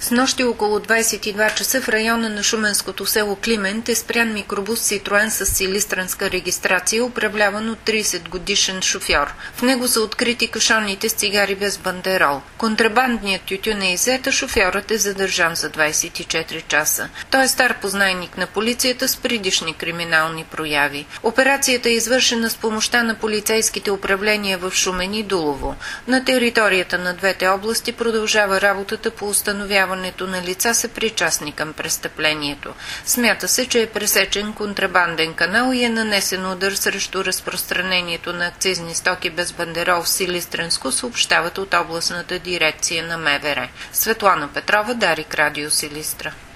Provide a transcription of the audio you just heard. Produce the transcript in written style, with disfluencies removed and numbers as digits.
Снощи около 22 часа в района на шуменското село Климент е спрян микробус Citroen с силистренска регистрация, управляван от 30-годишен шофьор. В него са открити кашоните с цигари без бандерол. Контрабандният тютюн е иззет, а шофьорът е задържан за 24 часа. Той е стар познайник на полицията с предишни криминални прояви. Операцията е извършена с помощта на полицейските управления в Шумен и Дулово. На територията на двете области продължава работата по установяването на лица съпричастни към престъплението. Смята се, че е пресечен контрабанден канал и е нанесен удар срещу разпространението на акцизни стоки без бандерол в Силистренско, съобщават от областната дирекция на МВР. Светлана Петрова, Дарик, Радио Силистра.